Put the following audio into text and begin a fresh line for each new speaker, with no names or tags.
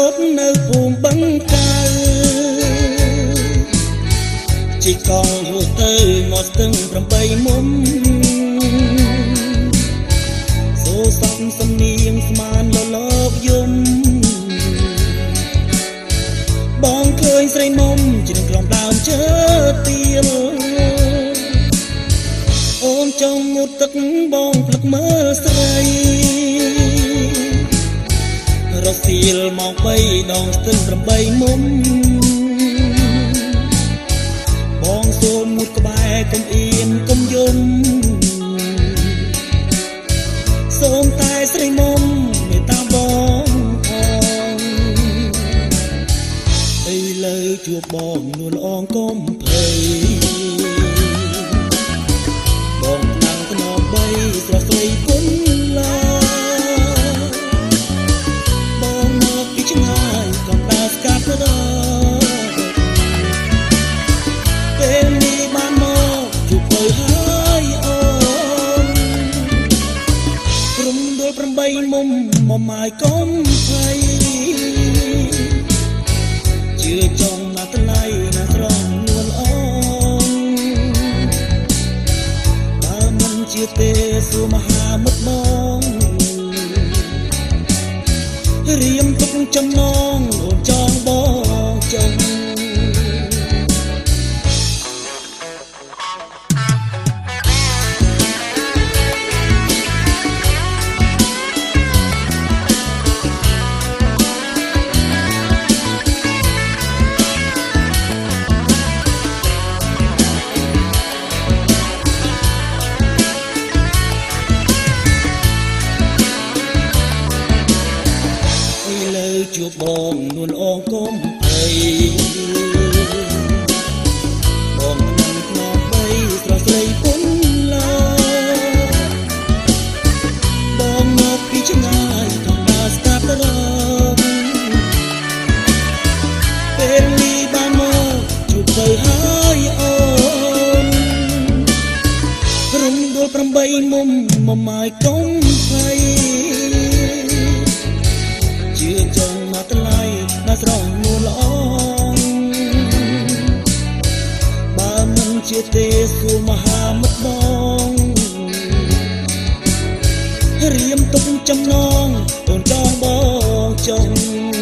តនៅភូមិបឹងកៅជីកងហួសទៅមកស្ទឹង8មុំសូស័ព្ទសំនៀងស្មានលលកយំបងឃើញស្រីមុំជ្រឹងក្រំដើមឈើទៀលអូនចង់ងូតទឹកបងភ្លឹកមើលស្រីរសៀលមក3ដងស្ទឹង8មុំបងសូមមួយក្បែរកុំអៀនកុំយំសូមតែស្រីមុំមេត្តាបងផងឥឡូវជួបបងនួនអងកុំភ័យបងតាំងថ្នមបីស្រស់ស្រីគុណឡាបងមកពីឆ្ងាយកំដៅស្កាត់រពេលនេះបានមកជួបទៅហើយអូនក្រុមដួល8មុំមកម៉ាយកុំភ័យជឿចង់មកថ្លៃណាស្រងនួនអូនបើមិនជឿទេសួរមហាមិត្តបងរៀមទុកចំណងអូនចង់បងចង់ជួបបងនួនអងកុំភ័យបងនឹងខ្នងបីស្រស់ស្រីគុណឡាបងមកពីឆ្ងាយធម្មតាស្ដាប់រំពេលនេះបានមកជួបទៅហើយអូនរំដួល8មុំមកម៉ាយកុំភ័យជឿចង់មកថ្លៃណាស្រងនួនល្អបើមិនជឿទេសួរមហាមិត្តបងរៀមទុកចំណងអូនចង់បងចង់